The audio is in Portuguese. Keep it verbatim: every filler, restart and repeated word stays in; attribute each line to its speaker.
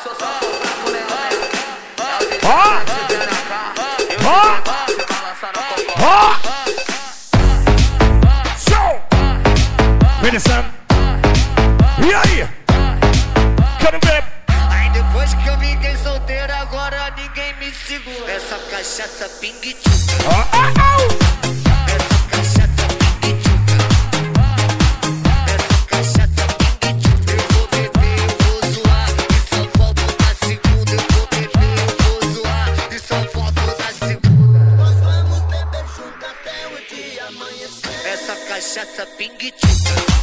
Speaker 1: Ó! Ó! Ó! Show! Vem Sam. E aí? Quero ver.
Speaker 2: Aí depois que eu fiquei solteiro, agora ninguém me segura. Essa cachaça pingue-tchuca.
Speaker 1: Ó, ó, ó!
Speaker 2: Essa cachaça pingue-tchuca. Essa cachaça pingue-tchuca. Eu vou beber, eu vou zoar. E só volto na segunda. Eu vou beber, eu vou zoar. E só volto na segunda. Nós vamos beber junto até o dia amanhecer. Essa cachaça pingue-tchuca.